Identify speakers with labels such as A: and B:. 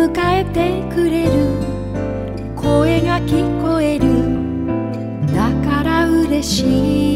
A: 迎えてくれる声が聞こえる。だから嬉しい。